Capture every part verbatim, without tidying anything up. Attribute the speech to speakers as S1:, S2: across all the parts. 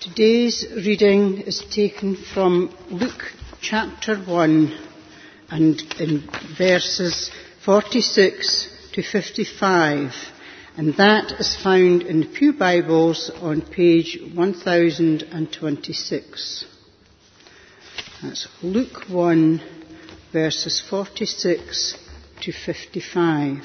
S1: Today's reading is taken from Luke chapter one and in verses forty-six to fifty-five, and that is found in the Pew Bibles on page one thousand twenty-six. That's Luke one, verses forty-six to fifty-five.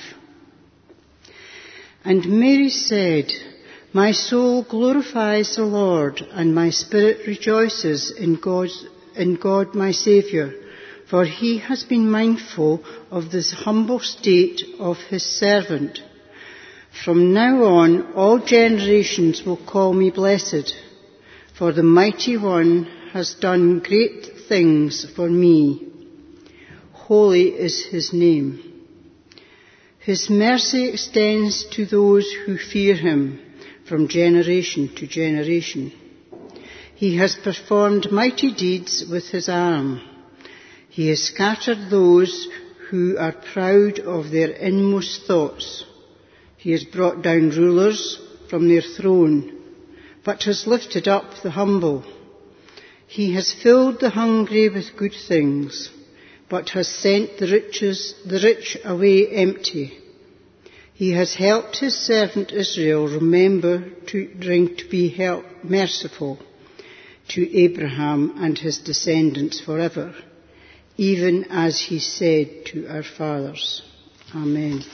S1: And Mary said, "My soul glorifies the Lord, and my spirit rejoices in God, in God my Saviour, for he has been mindful of the humble state of his servant. From now on, all generations will call me blessed, for the Mighty One has done great things for me. Holy is his name. His mercy extends to those who fear him from generation to generation. He has performed mighty deeds with his arm. He has scattered those who are proud of their inmost thoughts. He has brought down rulers from their throne, but has lifted up the humble. He has filled the hungry with good things, but has sent the riches, the rich away empty. He has helped his servant Israel remember to, to be help, merciful to Abraham and his descendants forever, even as he said to our fathers." Amen.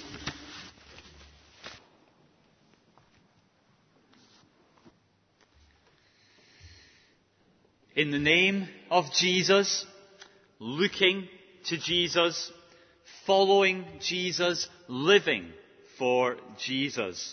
S2: In the name of Jesus, looking to Jesus, following Jesus, living for Jesus.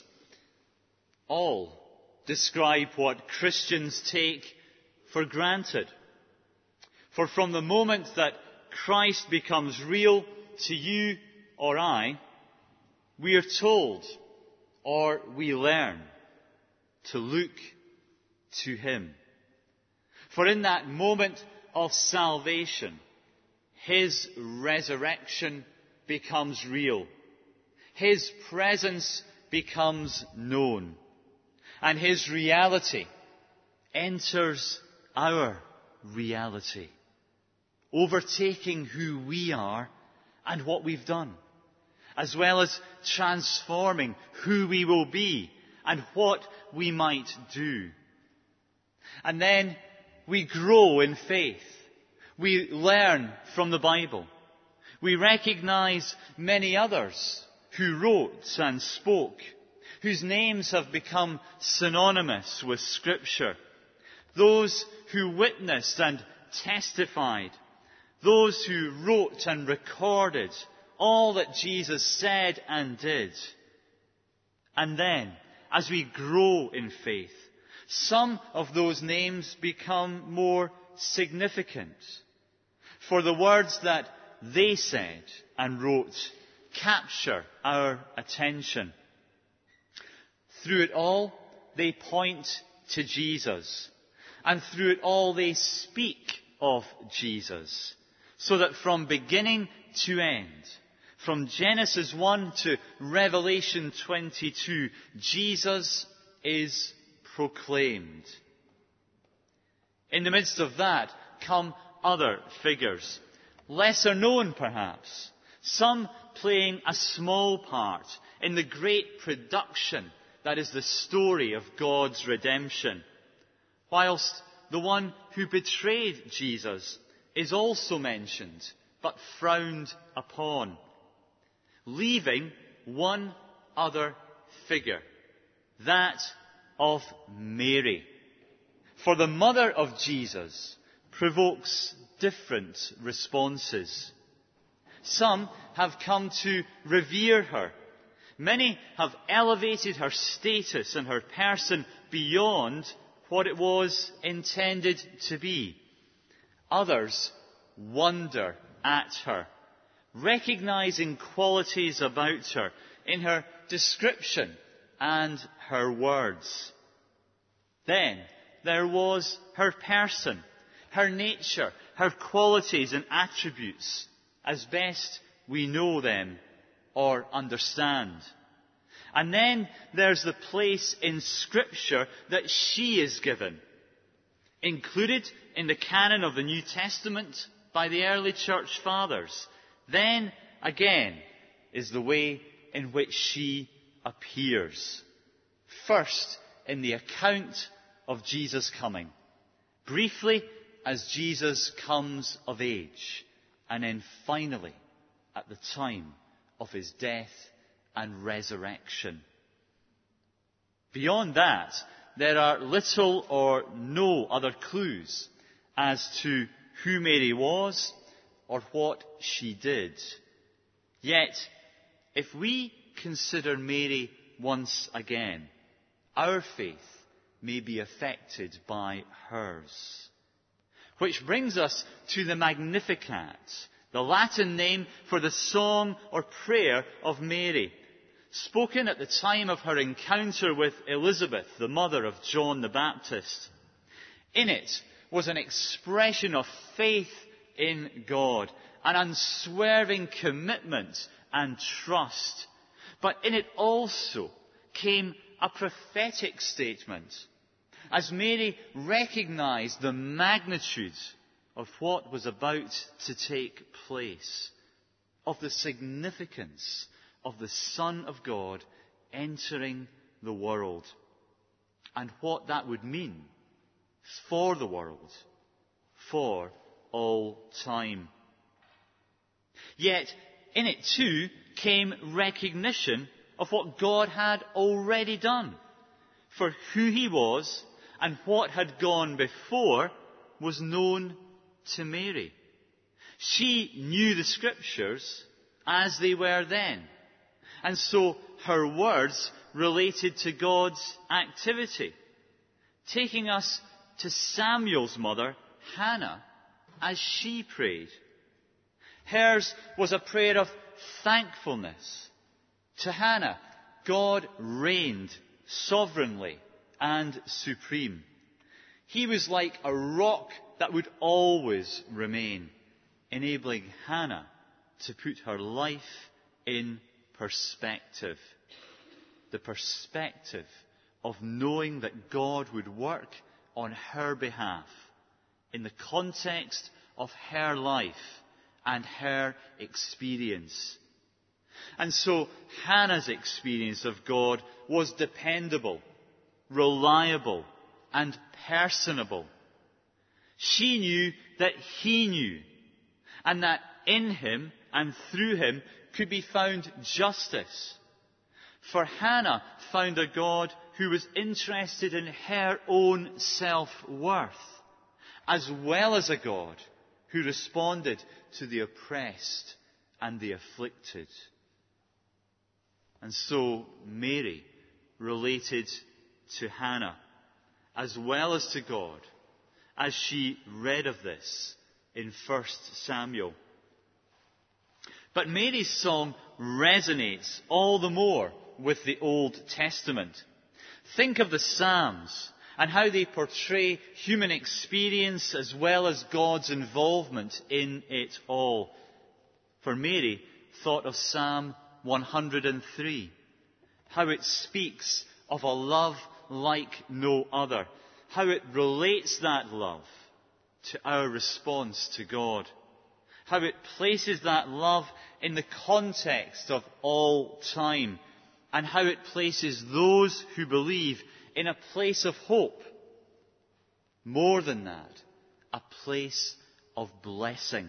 S2: All describe what Christians take for granted. For from the moment that Christ becomes real to you or I, we are told or we learn to look to him. For in that moment of salvation, his resurrection becomes real. His presence becomes known, and his reality enters our reality, overtaking who we are and what we've done, as well as transforming who we will be and what we might do. And then we grow in faith. We learn from the Bible. We recognize many others who wrote and spoke, whose names have become synonymous with Scripture, those who witnessed and testified, those who wrote and recorded all that Jesus said and did. And then, as we grow in faith, some of those names become more significant, for the words that they said and wrote capture our attention. Through it all, they point to Jesus. And through it all, they speak of Jesus. So that from beginning to end, from Genesis one to Revelation twenty-two, Jesus is proclaimed. In the midst of that come other figures, lesser known perhaps, some playing a small part in the great production that is the story of God's redemption, whilst the one who betrayed Jesus is also mentioned, but frowned upon, leaving one other figure, that of Mary. For the mother of Jesus provokes different responses. Some have come to revere her. Many have elevated her status and her person beyond what it was intended to be. Others wonder at her, recognizing qualities about her in her description and her words. Then there was her person, her nature, her qualities and attributes, as best we know them or understand. And then there's the place in Scripture that she is given, included in the canon of the New Testament by the early church fathers, then again is the way in which she appears. First, in the account of Jesus coming. Briefly, as Jesus comes of age. And then finally, at the time of his death and resurrection. Beyond that, there are little or no other clues as to who Mary was or what she did. Yet, if we consider Mary once again, our faith may be affected by hers. Which brings us to the Magnificat, the Latin name for the song or prayer of Mary, spoken at the time of her encounter with Elizabeth, the mother of John the Baptist. In it was an expression of faith in God, an unswerving commitment and trust. But in it also came a prophetic statement, as Mary recognized the magnitude of what was about to take place, of the significance of the Son of God entering the world, and what that would mean for the world, for all time. Yet, in it too came recognition of what God had already done. For who he was and what had gone before was known to Mary. She knew the Scriptures as they were then. And so her words related to God's activity, taking us to Samuel's mother, Hannah, as she prayed. Hers was a prayer of thankfulness. To Hannah, God reigned sovereignly and supreme. He was like a rock that would always remain, enabling Hannah to put her life in perspective. The perspective of knowing that God would work on her behalf in the context of her life and her experience. And so Hannah's experience of God was dependable, reliable, and personable. She knew that he knew, and that in him and through him could be found justice. For Hannah found a God who was interested in her own self-worth, as well as a God who responded to the oppressed and the afflicted. And so Mary related to Hannah as well as to God as she read of this in First Samuel. But Mary's song resonates all the more with the Old Testament. Think of the Psalms and how they portray human experience as well as God's involvement in it all. For Mary thought of Psalm one hundred three, how it speaks of a love like no other, how it relates that love to our response to God, how it places that love in the context of all time, and how it places those who believe in a place of hope. More than that, a place of blessing.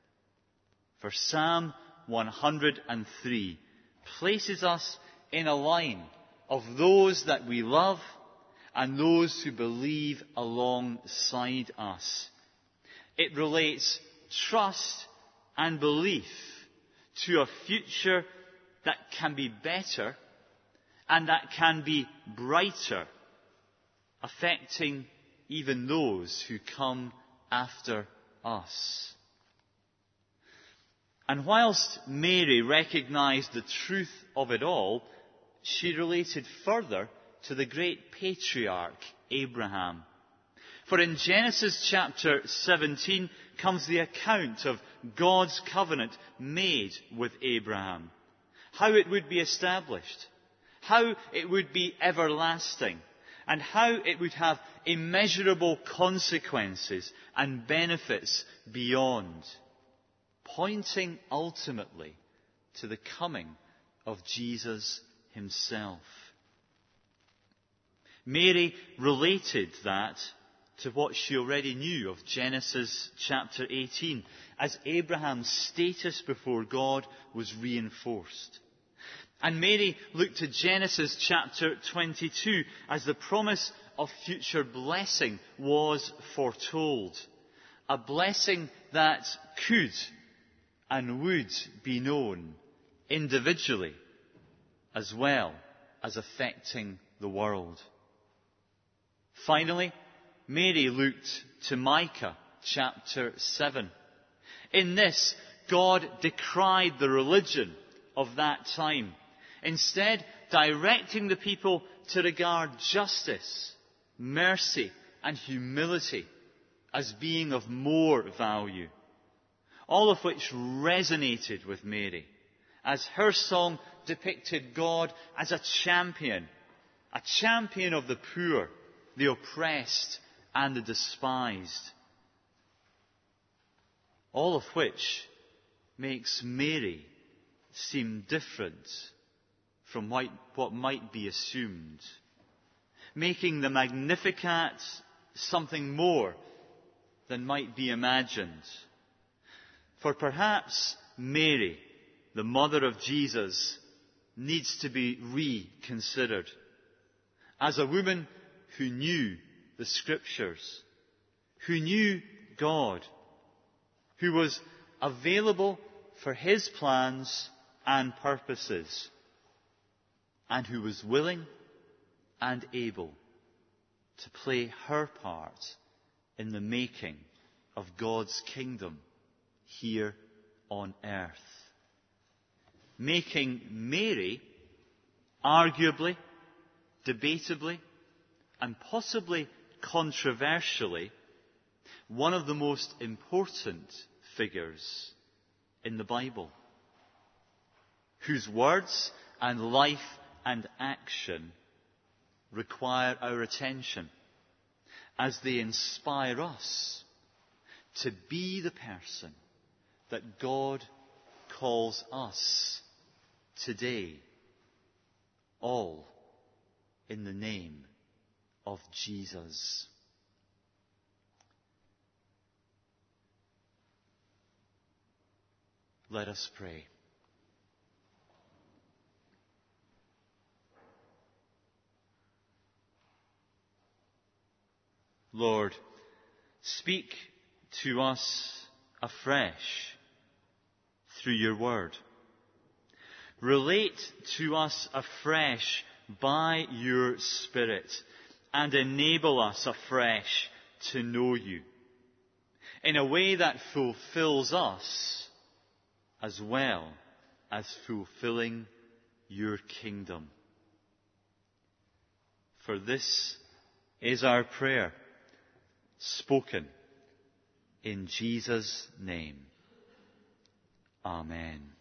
S2: For Psalm one hundred three places us in a line of those that we love and those who believe alongside us. It relates trust and belief to a future that can be better and that can be brighter, affecting even those who come after us. And whilst Mary recognized the truth of it all, she related further to the great patriarch Abraham. For in Genesis chapter seventeen comes the account of God's covenant made with Abraham, how it would be established, how it would be everlasting, and how it would have immeasurable consequences and benefits beyond, pointing ultimately to the coming of Jesus himself. Mary related that to what she already knew of Genesis chapter eighteen, as Abraham's status before God was reinforced. And Mary looked to Genesis chapter twenty-two as the promise of future blessing was foretold. A blessing that could and would be known individually as well as affecting the world. Finally, Mary looked to Micah chapter seven. In this, God decried the religion of that time, instead directing the people to regard justice, mercy, and humility as being of more value. All of which resonated with Mary, as her song depicted God as a champion, a champion of the poor, the oppressed, and the despised. All of which makes Mary seem different from what might be assumed, making the Magnificat something more than might be imagined. For perhaps Mary, the mother of Jesus, needs to be reconsidered as a woman who knew the Scriptures, who knew God, who was available for his plans and purposes, and who was willing and able to play her part in the making of God's kingdom here on earth. Making Mary, arguably, debatably, and possibly controversially, one of the most important figures in the Bible, whose words and life and action require our attention as they inspire us to be the person that God calls us today, all in the name of Jesus. Let us pray. Lord, speak to us afresh through your word. Relate to us afresh by your Spirit, and enable us afresh to know you in a way that fulfills us as well as fulfilling your kingdom. For this is our prayer, spoken in Jesus' name. Amen.